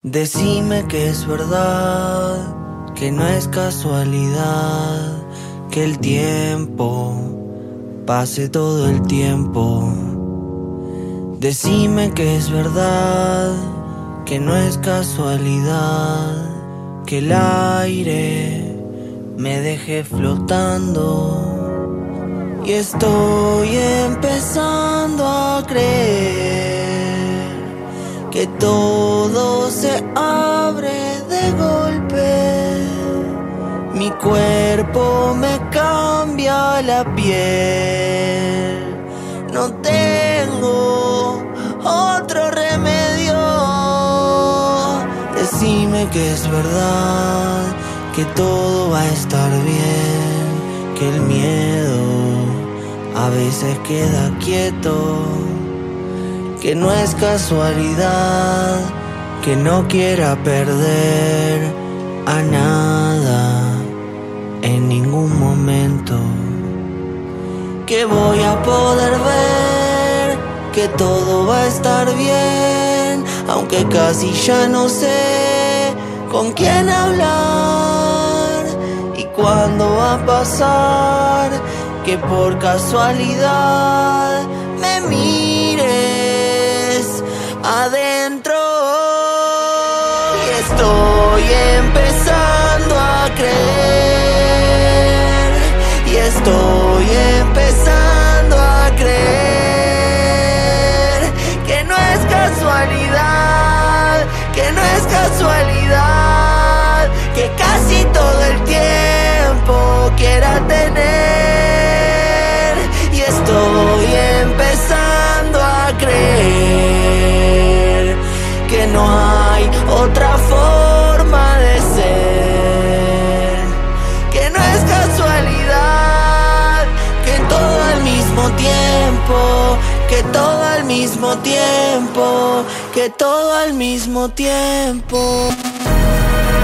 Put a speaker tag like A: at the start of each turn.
A: Decime que es verdad, que no es casualidad, que el tiempo pase todo el tiempo. Decime que es verdad, que no es casualidad, que el aire me deje flotando. Y estoy empezando a creer que todo se abre de golpe. Mi cuerpo me cambia la piel. No tengo otro remedio. Decime que es verdad, que todo va a estar bien, que el miedo a veces queda quieto, que no es casualidad, que no quiera perder a nada en ningún momento, que voy a poder ver que todo va a estar bien, aunque casi ya no sé con quién hablar y cuándo va a pasar que por casualidad me mires adentro. Y estoy empezando a creer, y estoy empezando a creer que no es casualidad, que no es casualidad, que casi todo el tiempo quiera tener. Y estoy empezando a creer que no hay otra forma de ser, que no es casualidad, que todo al mismo tiempo, que todo al mismo tiempo, que todo al mismo tiempo.